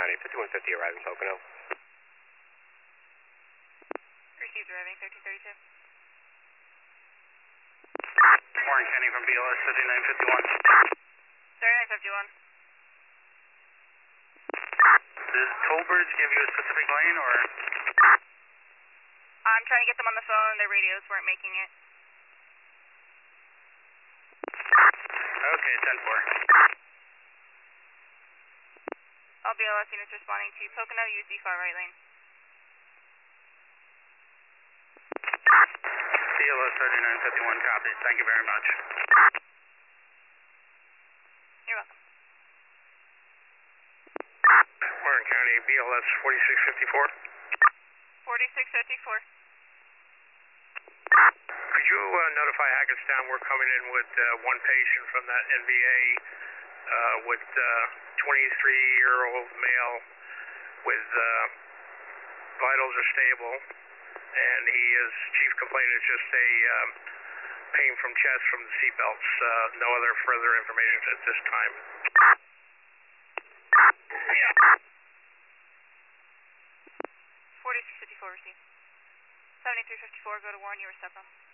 County, 5150 arriving Pocono. Received arriving 1332. Warren County from BLS 3951. 3951. Does Tollbridge give you a specific lane, or? I'm trying to get them on the phone. Their radios weren't making it. Okay, 10-4. All BLS units responding to Pocono, use the far right lane. BLS 3951 copies. Thank you very much. You're welcome. Warren County, BLS 4654. 4654. Could you notify Hackettstown we're coming in with one patient from that NVA with 23-year-old male with vitals are stable, and his chief complaint is just a pain from chest from the seatbelts. No other further information at this time. Yeah. 4654 received. 7354, go to Warren, you were step on.